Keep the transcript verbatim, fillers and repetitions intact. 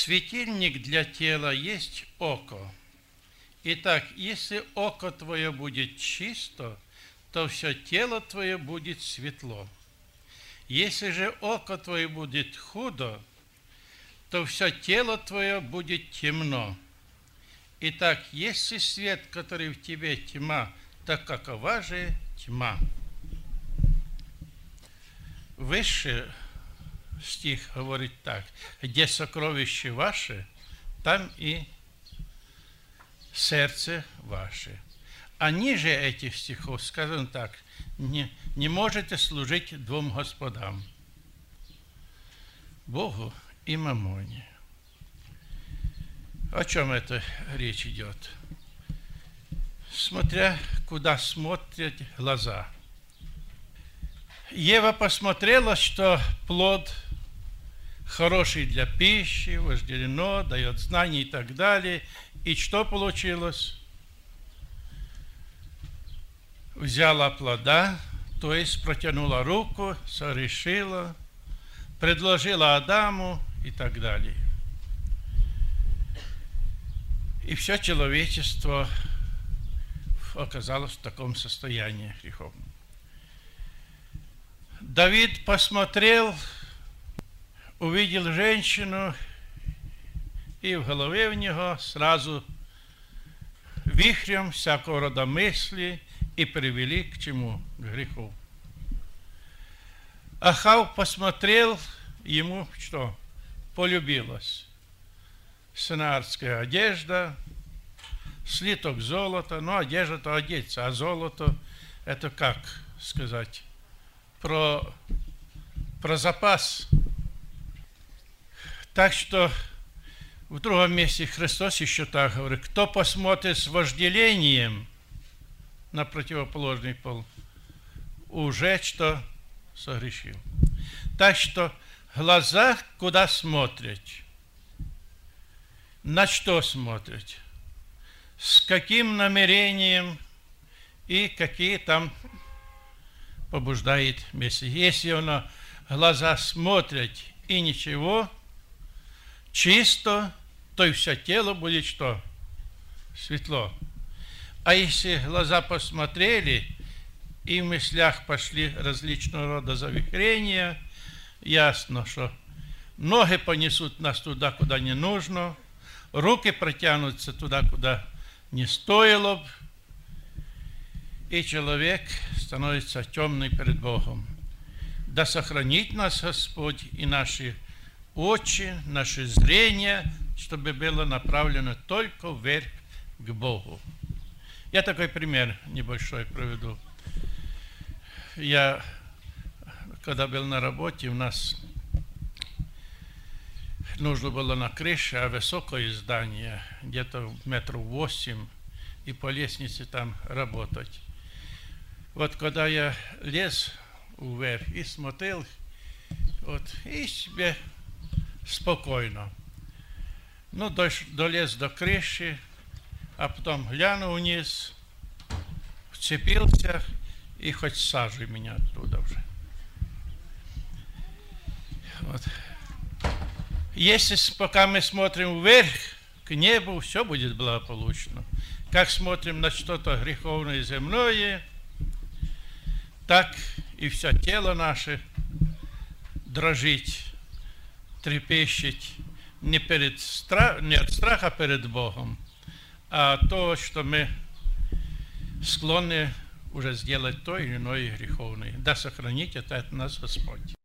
Светильник для тела есть око. Итак, если око твое будет чисто, то все тело твое будет светло. Если же око твое будет худо, то все тело твое будет темно. Итак, если свет, который в тебе тьма, так какова же тьма? Высший стих говорит так: где сокровище ваше, там и сердце ваше. А ниже этих стихов сказано так: не, не можете служить двум господам, Богу и мамоне. О чем это речь идет? Смотря куда смотрят глаза. Ева посмотрела, что плод хороший для пищи, вожделено, дает знания и так далее. И что получилось? Взяла плода, то есть протянула руку, согрешила, предложила Адаму и так далее. И все человечество оказалось в таком состоянии греховном. Давид посмотрел, увидел женщину, и в голове у него сразу вихрем всякого рода мысли и привели к чему? К греху. Ахав посмотрел, ему что? Полюбилось. Сынарская одежда, слиток золота, ну, одежда-то одеться, а золото, это как сказать, про, про запас. Так что в другом месте Христос еще так говорит: кто посмотрит с вожделением на противоположный пол, уже что согрешил. Так что глаза куда смотреть? На что смотреть? С каким намерением и какие там побуждает мысли. Если он глаза смотрят и ничего, чисто, то и все тело будет что? Светло. А если глаза посмотрели и в мыслях пошли различного рода завихрения, ясно, что ноги понесут нас туда, куда не нужно, руки протянутся туда, куда не стоило бы, и человек становится темный перед Богом. Да сохранит нас Господь и наши очи, наше зрение, чтобы было направлено только вверх к Богу. Я такой пример небольшой приведу. Я, когда был на работе, у нас нужно было на крыше, а высокое здание, где-то метров восемь, и по лестнице там работать. Вот когда я лез вверх и смотрел, вот, и себе спокойно. Ну, долез до крыши, а потом глянул вниз, вцепился, и хоть сажи меня оттуда уже. Вот. Если пока мы смотрим вверх, к небу, все будет благополучно. Как смотрим на что-то греховное земное, так и все тело наше дрожить, трепещет не, перед страх, не от страха перед Богом, а то, что мы склонны уже сделать то или иное греховное. Да сохранит это от нас Господь.